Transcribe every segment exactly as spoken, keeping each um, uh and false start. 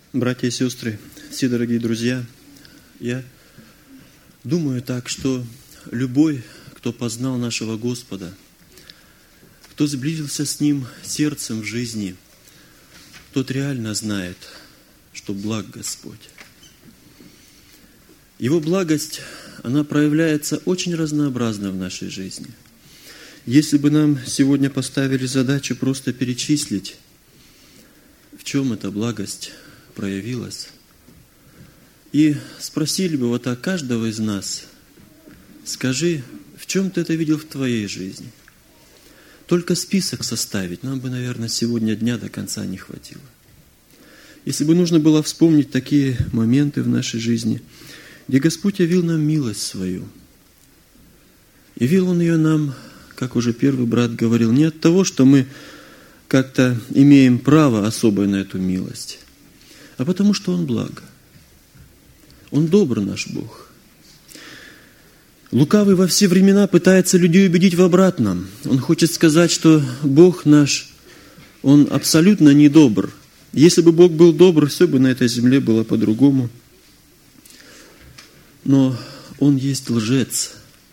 Братья и сестры, все дорогие друзья, я думаю так, что любой, кто познал нашего Господа, кто сблизился с Ним сердцем в жизни, тот реально знает, что благ Господь. Его благость, она проявляется очень разнообразно в нашей жизни. Если бы нам сегодня поставили задачу просто перечислить, в чем эта благость проявилась, и спросили бы вот так каждого из нас: скажи, в чем ты это видел в твоей жизни? Только список составить нам бы, наверное, сегодня дня до конца не хватило. Если бы нужно было вспомнить такие моменты в нашей жизни, где Господь явил нам милость свою. Явил Он ее нам, как уже первый брат говорил, не от того, что мы как-то имеем право особое на эту милость, а потому что Он благ. Он добр, наш Бог. Лукавый во все времена пытается людей убедить в обратном. Он хочет сказать, что Бог наш, Он абсолютно не добр. Если бы Бог был добр, все бы на этой земле было по-другому. Но Он есть лжец.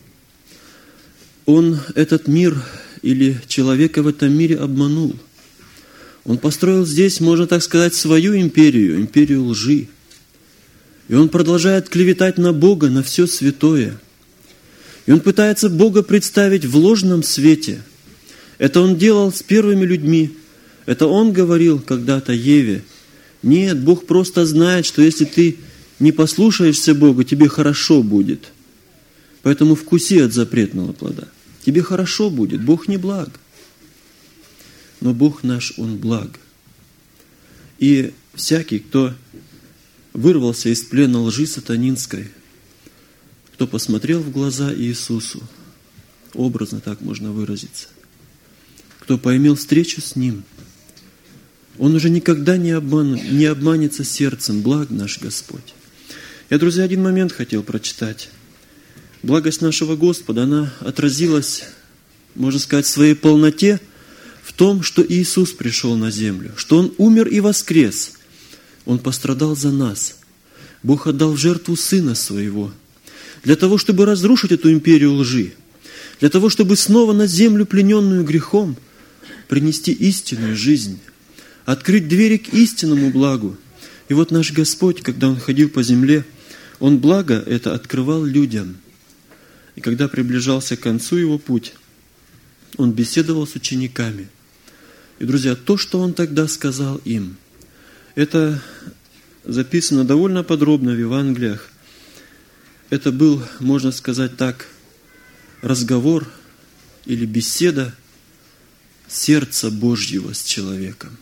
Он этот мир или человека в этом мире обманул. Он построил здесь, можно так сказать, свою империю, империю лжи. И он продолжает клеветать на Бога, на все святое. И он пытается Бога представить в ложном свете. Это он делал с первыми людьми. Это он говорил когда-то Еве: нет, Бог просто знает, что если ты не послушаешься Бога, тебе хорошо будет. Поэтому вкуси от запретного плода. Тебе хорошо будет, Бог не благ. Но Бог наш, Он благ. И всякий, кто вырвался из плена лжи сатанинской, кто посмотрел в глаза Иисусу, образно так можно выразиться, кто поимел встречу с Ним, он уже никогда не, обман, не обманется сердцем. Благ наш Господь. Я, друзья, один момент хотел прочитать. Благость нашего Господа, она отразилась, можно сказать, в своей полноте в том, что Иисус пришел на землю, что Он умер и воскрес. Он пострадал за нас. Бог отдал в жертву Сына Своего для того, чтобы разрушить эту империю лжи, для того, чтобы снова на землю, плененную грехом, принести истинную жизнь, открыть двери к истинному благу. И вот наш Господь, когда Он ходил по земле, Он благо это открывал людям. И когда приближался к концу Его путь, Он беседовал с учениками. И, друзья, то, что Он тогда сказал им, это записано довольно подробно в Евангелиях. Это был, можно сказать так, разговор или беседа сердца Божьего с человеком.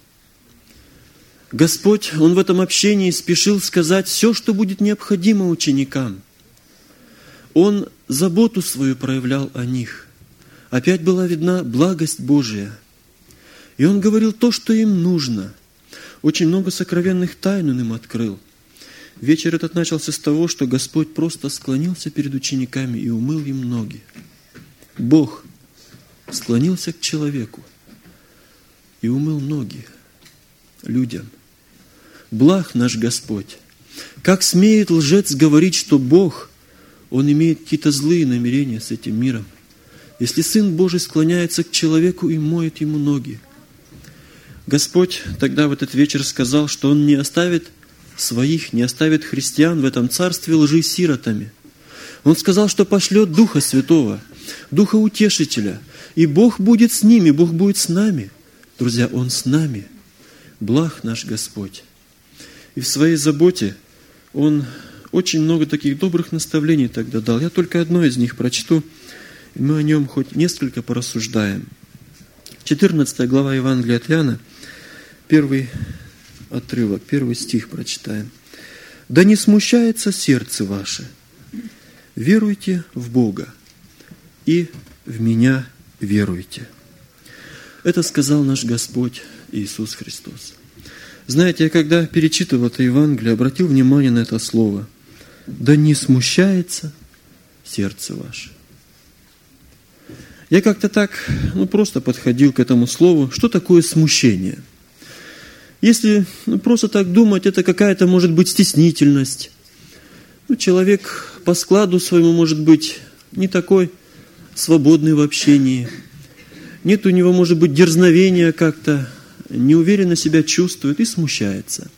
Господь, Он в этом общении спешил сказать все, что будет необходимо ученикам. Он заботу свою проявлял о них. Опять была видна благость Божия. И Он говорил то, что им нужно. Очень много сокровенных тайн Он им открыл. Вечер этот начался с того, что Господь просто склонился перед учениками и умыл им ноги. Бог склонился к человеку и умыл ноги людям. Благ наш Господь. Как смеет лжец говорить, что Бог, Он имеет какие-то злые намерения с этим миром, если Сын Божий склоняется к человеку и моет ему ноги? Господь тогда в этот вечер сказал, что Он не оставит своих, не оставит христиан в этом царстве лжи сиротами. Он сказал, что пошлет Духа Святого, Духа Утешителя, и Бог будет с ними, Бог будет с нами. Друзья, Он с нами. Благ наш Господь. И в своей заботе Он очень много таких добрых наставлений тогда дал. Я только одно из них прочту, и мы о нем хоть несколько порассуждаем. четырнадцатая глава Евангелия от Иоанна, первый отрывок, первый стих прочитаем. «Да не смущается сердце ваше, веруйте в Бога и в Меня веруйте». Это сказал наш Господь Иисус Христос. Знаете, я когда перечитывал это Евангелие, обратил внимание на это слово. «Да не смущается сердце ваше». Я как-то так, ну, просто подходил к этому слову. Что такое смущение? Если ну, просто так думать, это какая-то, может быть, стеснительность. Ну, человек по складу своему, может быть, не такой свободный в общении. Нет у него, может быть, дерзновения как-то, неуверенно себя чувствует и смущается.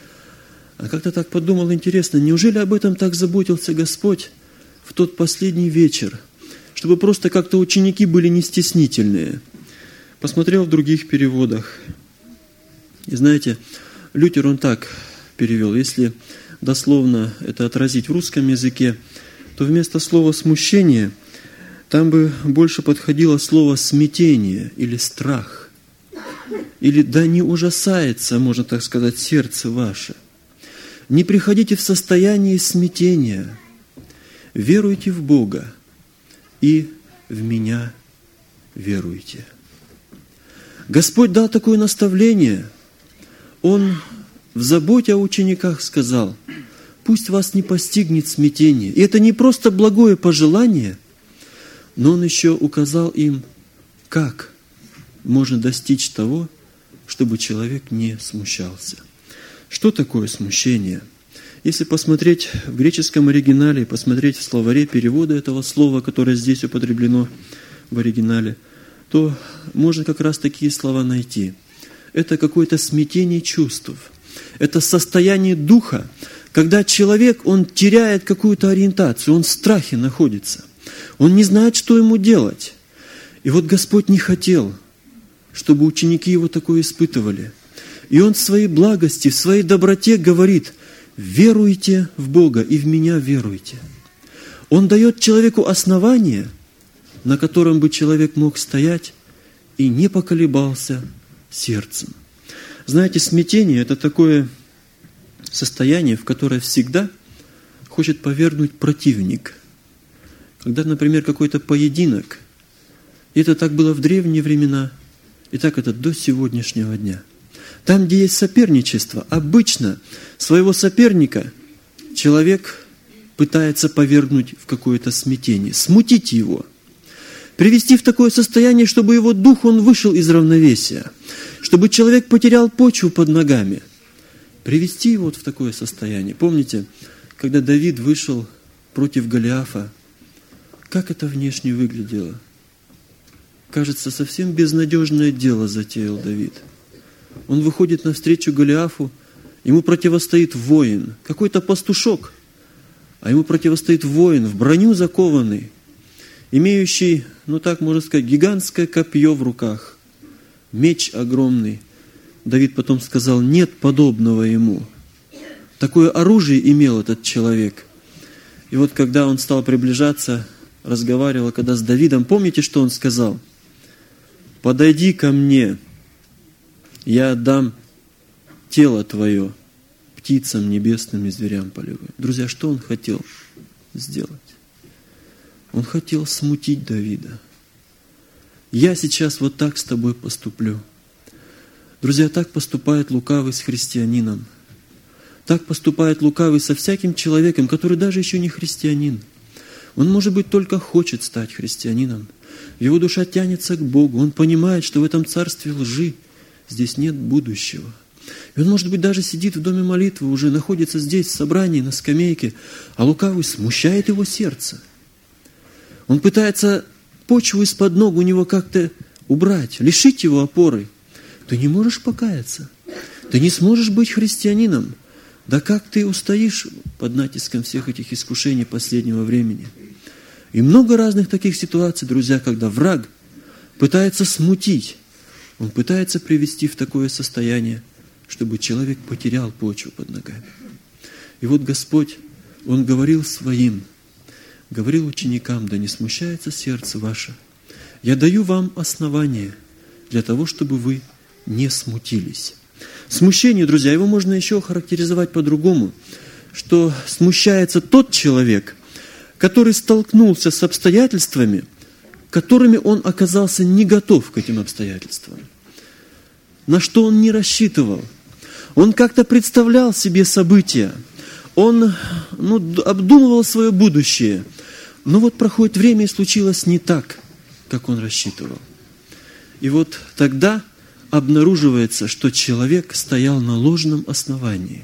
А как-то так подумал, интересно, неужели об этом так заботился Господь в тот последний вечер, чтобы просто как-то ученики были не стеснительные? Посмотрел в других переводах. И знаете, Лютер он так перевел, если дословно это отразить в русском языке, то вместо слова «смущение» там бы больше подходило слово «смятение» или «страх». Или «да не ужасается, можно так сказать, сердце ваше». Не приходите в состояние смятения. Веруйте в Бога и в Меня веруйте. Господь дал такое наставление. Он в заботе о учениках сказал: пусть вас не постигнет смятение. И это не просто благое пожелание, но Он еще указал им, как можно достичь того, чтобы человек не смущался. Что такое смущение? Если посмотреть в греческом оригинале, посмотреть в словаре перевода этого слова, которое здесь употреблено в оригинале, то можно как раз такие слова найти. Это какое-то смятение чувств. Это состояние духа, когда человек, он теряет какую-то ориентацию, он в страхе находится. Он не знает, что ему делать. И вот Господь не хотел, чтобы ученики его такое испытывали. И Он в своей благости, в своей доброте говорит: веруйте в Бога и в Меня веруйте. Он дает человеку основание, на котором бы человек мог стоять и не поколебался сердцем. Знаете, смятение – это такое состояние, в которое всегда хочет повергнуть противник. Когда, например, какой-то поединок, и это так было в древние времена, и так это до сегодняшнего дня. Там, где есть соперничество, обычно своего соперника человек пытается повергнуть в какое-то смятение, смутить его, привести в такое состояние, чтобы его дух, он вышел из равновесия, чтобы человек потерял почву под ногами, привести его вот в такое состояние. Помните, когда Давид вышел против Голиафа, как это внешне выглядело? Кажется, совсем безнадежное дело затеял Давид. Он выходит навстречу Голиафу, ему противостоит воин, какой-то пастушок, а ему противостоит воин, в броню закованный, имеющий, ну так можно сказать, гигантское копье в руках, меч огромный. Давид потом сказал: нет подобного ему. Такое оружие имел этот человек. И вот когда он стал приближаться, разговаривал когда с Давидом, помните, что он сказал? «Подойди ко мне, я отдам тело твое птицам небесным и зверям полевым». Друзья, что он хотел сделать? Он хотел смутить Давида. Я сейчас вот так с тобой поступлю. Друзья, так поступает лукавый с христианином. Так поступает лукавый со всяким человеком, который даже еще не христианин. Он, может быть, только хочет стать христианином. Его душа тянется к Богу. Он понимает, что в этом царстве лжи здесь нет будущего. И он, может быть, даже сидит в доме молитвы, уже находится здесь, в собрании, на скамейке, а лукавый смущает его сердце. Он пытается почву из-под ног у него как-то убрать, лишить его опоры. Ты не можешь покаяться. Ты не сможешь быть христианином. Да как ты устоишь под натиском всех этих искушений последнего времени? И много разных таких ситуаций, друзья, когда враг пытается смутить, он пытается привести в такое состояние, чтобы человек потерял почву под ногами. И вот Господь, Он говорил своим, говорил ученикам: да не смущается сердце ваше. Я даю вам основание для того, чтобы вы не смутились. Смущение, друзья, его можно еще характеризовать по-другому, что смущается тот человек, который столкнулся с обстоятельствами, которыми он оказался не готов к этим обстоятельствам, на что он не рассчитывал. Он как-то представлял себе события, он ну, обдумывал свое будущее, но вот проходит время, и случилось не так, как он рассчитывал. И вот тогда обнаруживается, что человек стоял на ложном основании.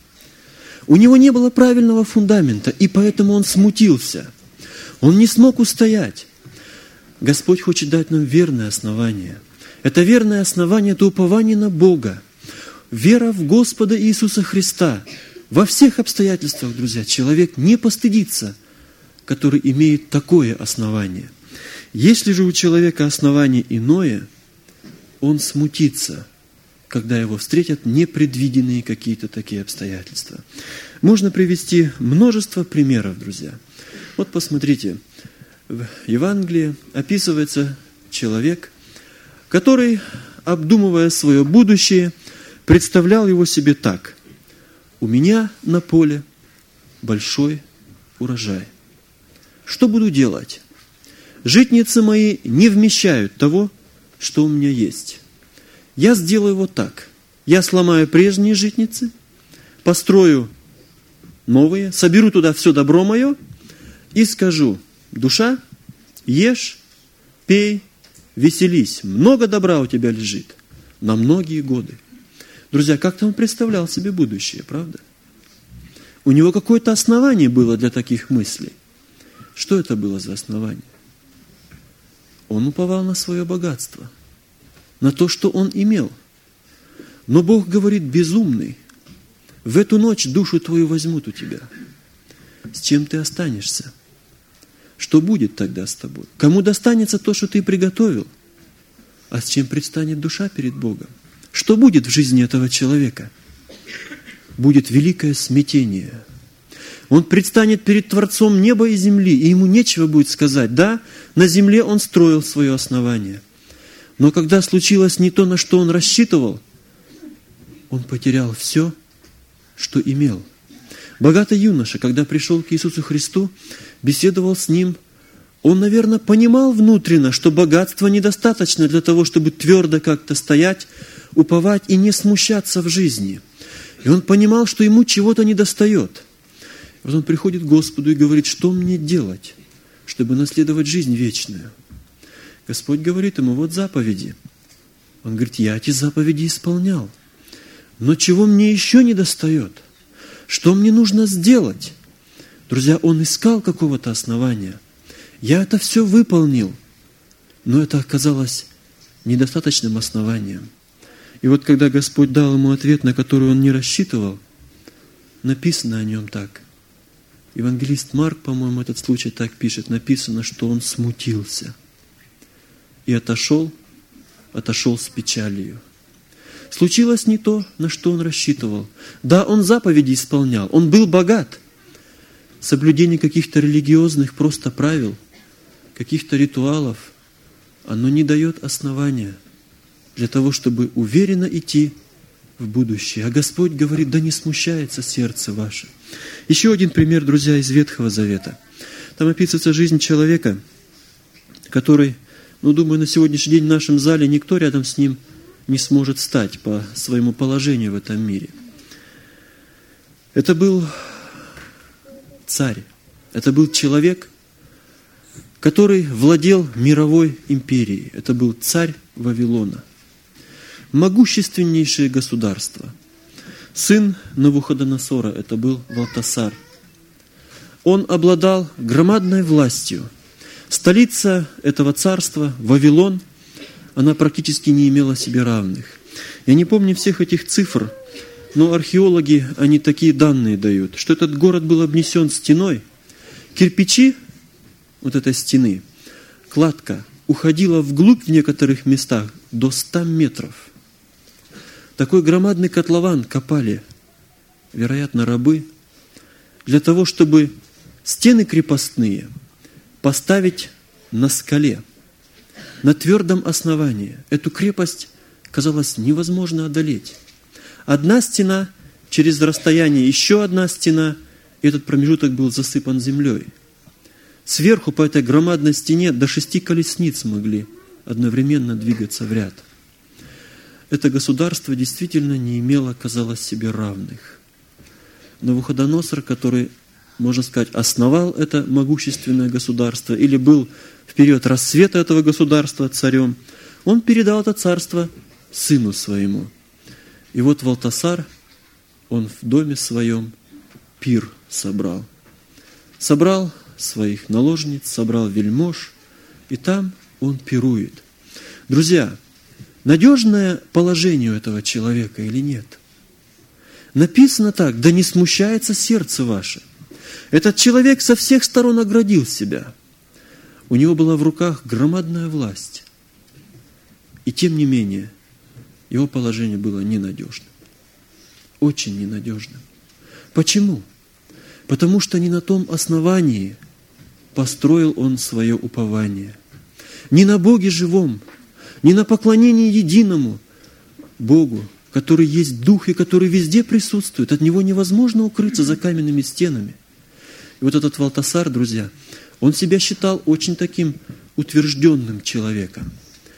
У него не было правильного фундамента, и поэтому он смутился. Он не смог устоять. Господь хочет дать нам верное основание. Это верное основание – это упование на Бога. Вера в Господа Иисуса Христа. Во всех обстоятельствах, друзья, человек не постыдится, который имеет такое основание. Если же у человека основание иное, он смутится, когда его встретят непредвиденные какие-то такие обстоятельства. Можно привести множество примеров, друзья. Вот посмотрите, в Евангелии описывается человек, который, обдумывая свое будущее, представлял его себе так: «У меня на поле большой урожай. Что буду делать? Житницы мои не вмещают того, что у меня есть. Я сделаю вот так. Я сломаю прежние житницы, построю новые, соберу туда все добро мое и скажу: душа, ешь, пей, веселись. Много добра у тебя лежит на многие годы». Друзья, как-то он представлял себе будущее, правда? У него какое-то основание было для таких мыслей. Что это было за основание? Он уповал на свое богатство, на то, что он имел. Но Бог говорит: безумный, в эту ночь душу твою возьмут у тебя. С чем ты останешься? Что будет тогда с тобой? Кому достанется то, что ты приготовил? А с чем предстанет душа перед Богом? Что будет в жизни этого человека? Будет великое смятение. Он предстанет перед Творцом неба и земли, и ему нечего будет сказать. Да, на земле он строил свое основание. Но когда случилось не то, на что он рассчитывал, он потерял все, что имел. Богатый юноша, когда пришел к Иисусу Христу, беседовал с Ним, он, наверное, понимал внутренно, что богатства недостаточно для того, чтобы твердо как-то стоять, уповать и не смущаться в жизни. И он понимал, что ему чего-то недостает. Вот он приходит к Господу и говорит: что мне делать, чтобы наследовать жизнь вечную? Господь говорит ему: вот заповеди. Он говорит: я эти заповеди исполнял. Но чего мне еще недостает? Что мне нужно сделать? Друзья, он искал какого-то основания. Я это все выполнил, но это оказалось недостаточным основанием. И вот когда Господь дал ему ответ, на который он не рассчитывал, написано о нем так. Евангелист Марк, по-моему, этот случай так пишет. Написано, что он смутился и отошел, отошел с печалью. Случилось не то, на что он рассчитывал. Да, он заповеди исполнял, он был богат. Соблюдение каких-то религиозных просто правил, каких-то ритуалов, оно не дает основания для того, чтобы уверенно идти в будущее. А Господь говорит: да не смущается сердце ваше. Еще один пример, друзья, из Ветхого Завета. Там описывается жизнь человека, который, ну, думаю, на сегодняшний день в нашем зале никто рядом с ним не сможет стать по своему положению в этом мире. Это был царь, это был человек, который владел мировой империей. Это был царь Вавилона. Могущественнейшее государство. Сын Навуходоносора, это был Валтасар. Он обладал громадной властью. Столица этого царства, Вавилон, она практически не имела себе равных. Я не помню всех этих цифр, но археологи, они такие данные дают, что этот город был обнесен стеной. Кирпичи вот этой стены, кладка, уходила вглубь в некоторых местах до ста метров. Такой громадный котлован копали, вероятно, рабы, для того, чтобы стены крепостные поставить на скале, на твердом основании. Эту крепость казалось невозможно одолеть. Одна стена, через расстояние еще одна стена, и этот промежуток был засыпан землей. Сверху по этой громадной стене до шести колесниц могли одновременно двигаться в ряд. Это государство действительно не имело, казалось, себе равных. Навуходоносор, который, можно сказать, основал это могущественное государство или был в период расцвета этого государства царем, он передал это царство сыну своему. И вот Валтасар, он в доме своем пир собрал. Собрал своих наложниц, собрал вельмож, и там он пирует. Друзья, надежное положение у этого человека или нет? Написано так: да не смущается сердце ваше. Этот человек со всех сторон оградил себя. У него была в руках громадная власть. И тем не менее, его положение было ненадежным. Очень ненадежным. Почему? Потому что не на том основании построил он свое упование. Не на Боге живом, не на поклонении единому Богу, который есть Дух и который везде присутствует. От Него невозможно укрыться за каменными стенами. И вот этот Валтасар, друзья, он себя считал очень таким утвержденным человеком.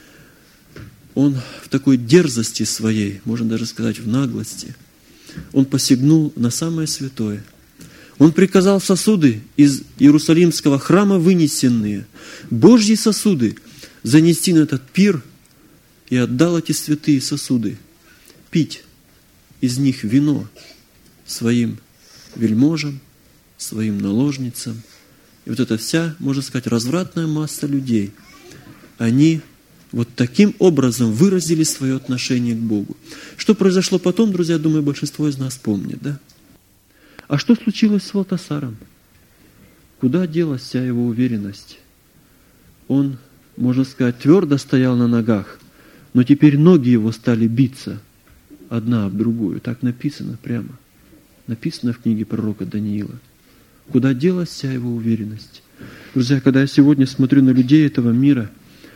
Он в такой дерзости своей, можно даже сказать, в наглости, он посягнул на самое святое. Он приказал сосуды из Иерусалимского храма, вынесенные, Божьи сосуды, занести на этот пир, и отдал эти святые сосуды пить из них вино своим вельможам, своим наложницам. И вот эта вся, можно сказать, развратная масса людей, они вот таким образом выразили свое отношение к Богу. Что произошло потом, друзья, думаю, большинство из нас помнит, да? А что случилось с Валтасаром? Куда делась вся его уверенность? Он, можно сказать, твердо стоял на ногах, но теперь ноги его стали биться одна об другую. Так написано прямо. Написано в книге пророка Даниила. Куда делась вся его уверенность? Друзья, когда я сегодня смотрю на людей этого мира,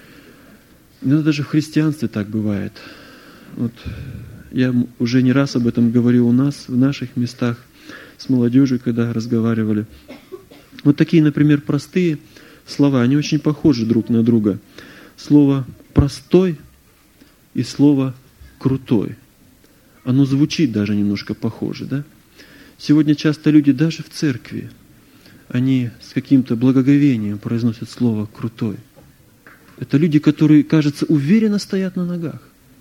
иногда даже в христианстве так бывает. Вот я уже не раз об этом говорил у нас, в наших местах, с молодежью, когда разговаривали. Вот такие, например, простые слова, они очень похожи друг на друга. Слово «простой» и слово «крутой». Оно звучит даже немножко похоже, да? Сегодня часто люди даже в церкви, они с каким-то благоговением произносят слово «крутой». Это люди, которые, кажется, уверенно стоят на ногах.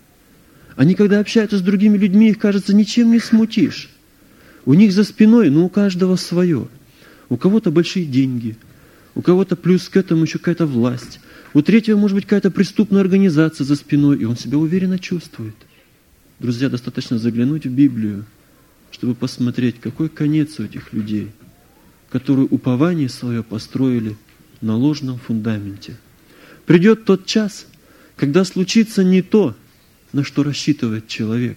Они, когда общаются с другими людьми, их, кажется, ничем не смутишь. У них за спиной, ну, у каждого свое. У кого-то большие деньги, у кого-то плюс к этому еще какая-то власть. У третьего, может быть, какая-то преступная организация за спиной, и он себя уверенно чувствует. Друзья, достаточно заглянуть в Библию, чтобы посмотреть, какой конец у этих людей, которые упование свое построили на ложном фундаменте. Придет тот час, когда случится не то, на что рассчитывает человек.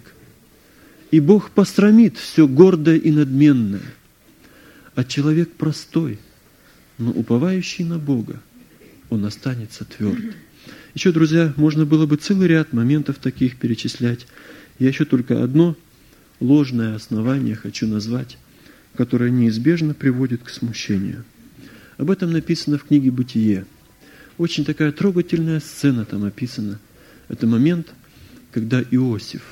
И Бог посрамит все гордое и надменное. А человек простой, но уповающий на Бога, он останется тверд. Еще, друзья, можно было бы целый ряд моментов таких перечислять. Я еще только одно ложное основание хочу назвать, которое неизбежно приводит к смущению. Об этом написано в книге «Бытие». Очень такая трогательная сцена там описана. Это момент, когда Иосиф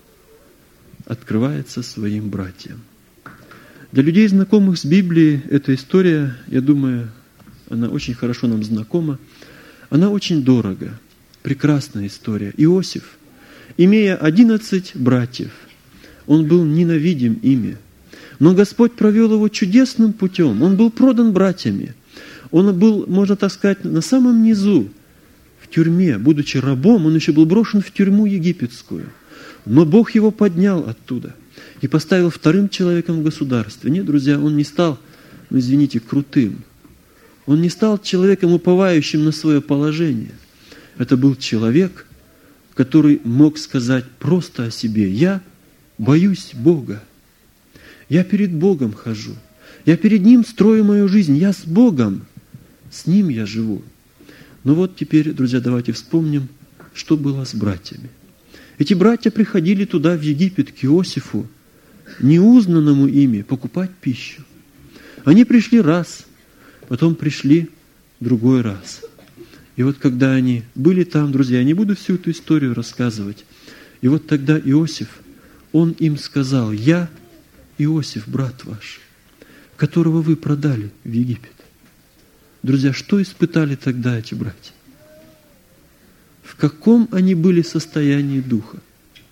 открывается своим братьям. Для людей, знакомых с Библией, эта история, я думаю, она очень хорошо нам знакома. Она очень дорога. Прекрасная история. Иосиф, имея одиннадцать братьев, он был ненавидим ими. Но Господь провел его чудесным путем. Он был продан братьями. Он был, можно так сказать, на самом низу, в тюрьме. Будучи рабом, он еще был брошен в тюрьму египетскую. Но Бог его поднял оттуда и поставил вторым человеком в государстве. Нет, друзья, он не стал, ну извините, крутым. Он не стал человеком, уповающим на свое положение. Это был человек, который мог сказать просто о себе: «Я боюсь Бога. Я перед Богом хожу. Я перед Ним строю мою жизнь. Я с Богом. С Ним я живу». Но вот теперь, друзья, давайте вспомним, что было с братьями. Эти братья приходили туда, в Египет, к Иосифу, неузнанному ими, покупать пищу. Они пришли раз, потом пришли другой раз. И вот когда они были там, друзья, я не буду всю эту историю рассказывать. И вот тогда Иосиф, он им сказал: «Я Иосиф, брат ваш, которого вы продали в Египет». Друзья, что испытали тогда эти братья? В каком они были состоянии духа.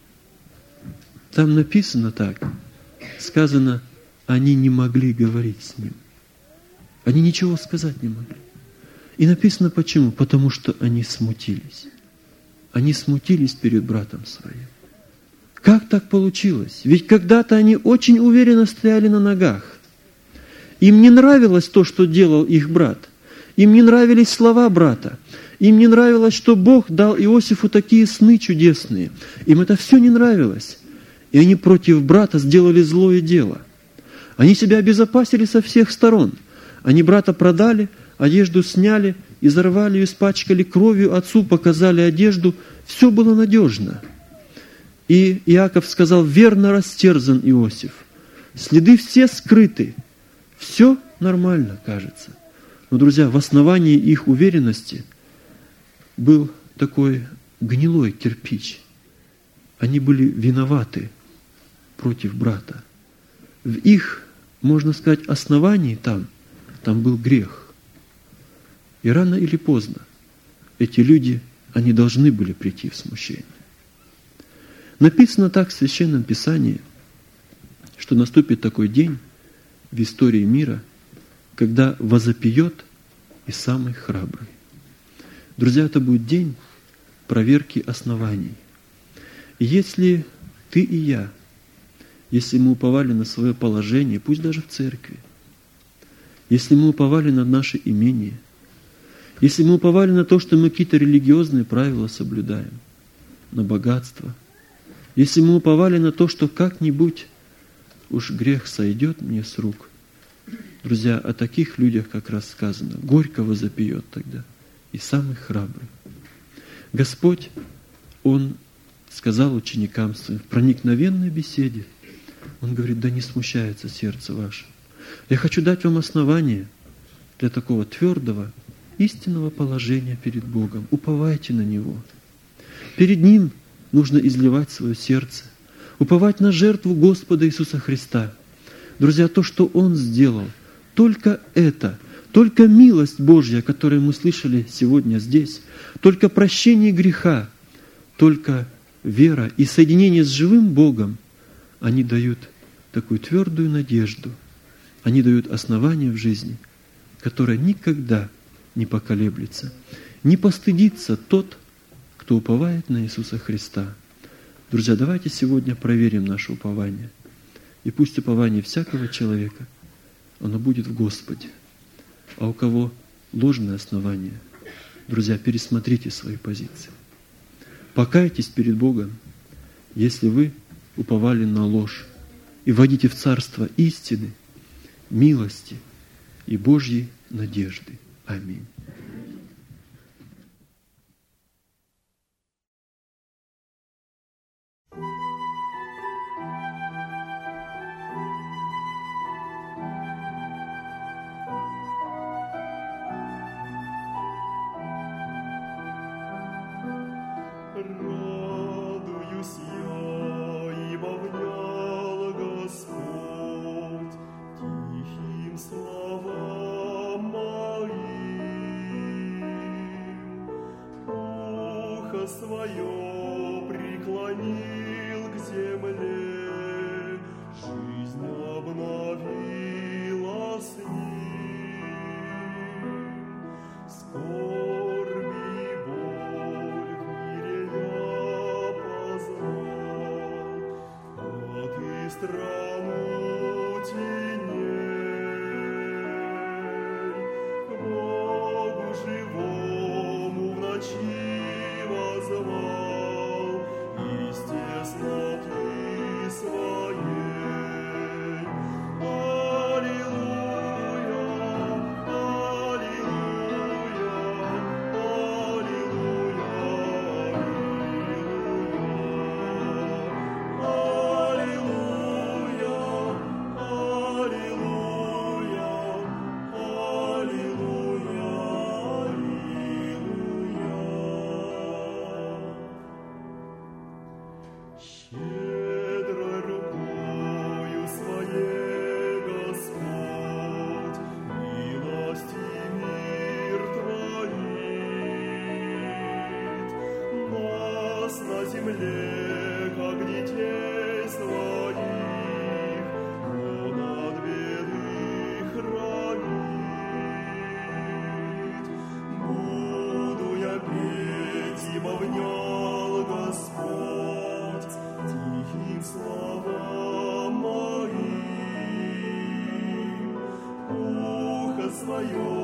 Там написано так, сказано, они не могли говорить с ним. Они ничего сказать не могли. И написано почему? Потому что они смутились. Они смутились перед братом своим. Как так получилось? Ведь когда-то они очень уверенно стояли на ногах. Им не нравилось то, что делал их брат. Им не нравились слова брата. Им не нравилось, что Бог дал Иосифу такие сны чудесные. Им это все не нравилось. И они против брата сделали злое дело. Они себя обезопасили со всех сторон. Они брата продали, одежду сняли, изорвали, испачкали кровью, отцу показали одежду. Все было надежно. И Иаков сказал, верно растерзан Иосиф. Следы все скрыты. Все нормально, кажется. Но, друзья, в основании их уверенности был такой гнилой кирпич. Они были виноваты против брата. В их, можно сказать, основании там, там был грех. И рано или поздно эти люди, они должны были прийти в смущение. Написано так в Священном Писании, что наступит такой день в истории мира, когда возопьет и самый храбрый. Друзья, это будет день проверки оснований. И если ты и я, если мы уповали на свое положение, пусть даже в церкви, если мы уповали на наше имение, если мы уповали на то, что мы какие-то религиозные правила соблюдаем, на богатство, если мы уповали на то, что как-нибудь уж грех сойдет мне с рук, друзья, о таких людях как раз сказано, горько возопьет тогда и самый храбрый. Господь, Он сказал ученикам своим в проникновенной беседе, Он говорит, да не смущается сердце ваше. Я хочу дать вам основание для такого твердого, истинного положения перед Богом. Уповайте на Него. Перед Ним нужно изливать свое сердце, уповать на жертву Господа Иисуса Христа. Друзья, то, что Он сделал, только это, только милость Божья, которую мы слышали сегодня здесь, только прощение греха, только вера и соединение с живым Богом, они дают такую твердую надежду, они дают основание в жизни, которое никогда не поколеблется, не постыдится тот, кто уповает на Иисуса Христа. Друзья, давайте сегодня проверим наше упование. И пусть упование всякого человека, оно будет в Господе. А у кого ложное основание, друзья, пересмотрите свои позиции. Покайтесь перед Богом, если вы уповали на ложь, и войдите в царство истины, милости и Божьей надежды. Аминь. Радуюсь я, ибо внял Господь тихим словам моим. Ухо свое преклонил к земле, жизнь обновила с ним. Скорби и боль в мире я познал, как и страну теней. К Богу живому в ночи воззвал из тесноты своей. Аллилуйя, аллилуйя, аллилуйя, аллилуйя, аллилуйя, аллилуйя, земле, как детей своих, Он от беды хранит. Буду я петь, ибо внял Господь тихим словам моим. Ухо свое